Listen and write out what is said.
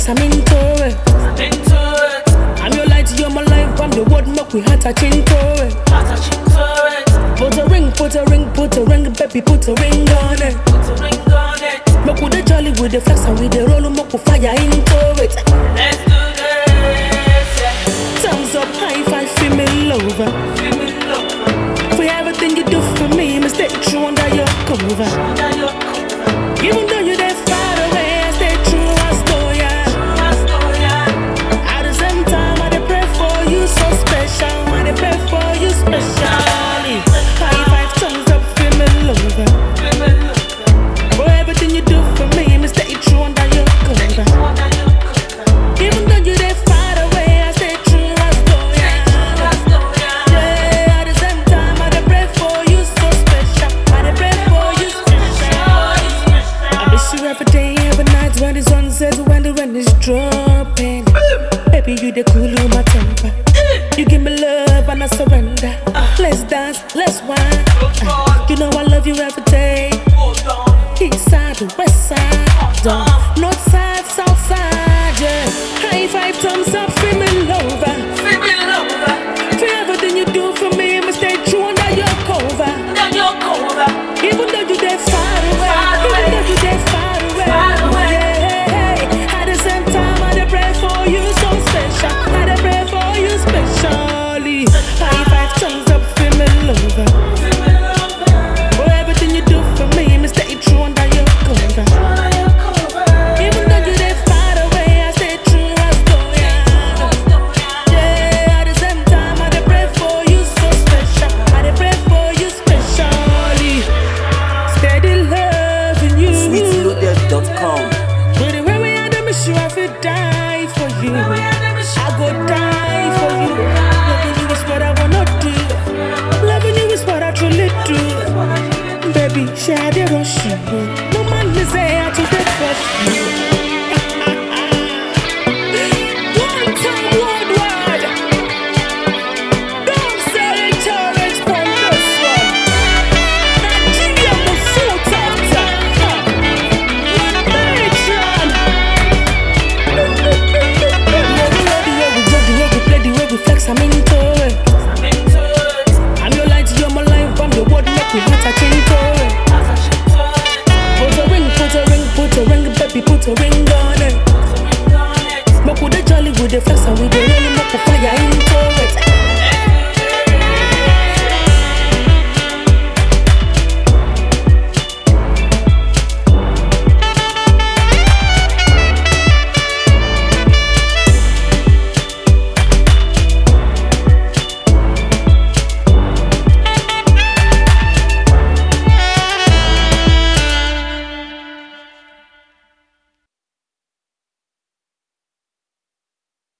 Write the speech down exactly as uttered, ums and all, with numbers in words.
I'm into it. I'm into it. I'm your light, you're my life. I'm the word, make we heart touch into it. Heart touch into it. Put a ring, put a ring, put a ring, baby, put a ring on it. Put a ring on it. Make we the jolly with the flex and with the roll, make we fire into it. Let's do this. Yeah. Thumbs up, high five, feel me lover. Feel me love. For everything you do for me, me stay true under your cover. Under your cover. Even though you're that far away, I stay true, I stole ya. I stole ya. At the same time, I dey pray for you so special. I dey pray for you specially. High five, thumbs up, feel me lover. Feel me love. For everything you do for me, me stay true under your cover. Under your cover. Even though you're that far away, I stay true, I stole ya. I stole ya. Yeah, at the same time, I dey pray for you so special. I dey pray for you specially. I miss you every day, every night when the sun sets, when the rain is dropping. Baby, you the cool of my temper. You give me love and I surrender. Let's dance, let's wine. You know I love you every day. East side, west side, down, north side, south side. Yeah. High five, thumbs up, feel me lover. Feel me love. For everything you do for me, me stay true under your cover. Under your cover. Even though you dey far away, Far away. even though you dey far away, Far away. yeah. At the same time, I dey pray for you so special. I dey pray for you specially. High five, thumbs up, feel me lover. Feel me love. For everything you do for me, me stay true under your cover. Under your cover. Even though you dey far away, I stay true as gold. Yeah, at the same time, I dey pray for you so special. I dey pray for you specially. Steady loving you. sweet loaded dot com. With the way we had to miss you, I feel die for you. I go die for you. Loving you is what I wanna do. Loving you is what I truly do. Baby, share the rush you. No man may say I took the first.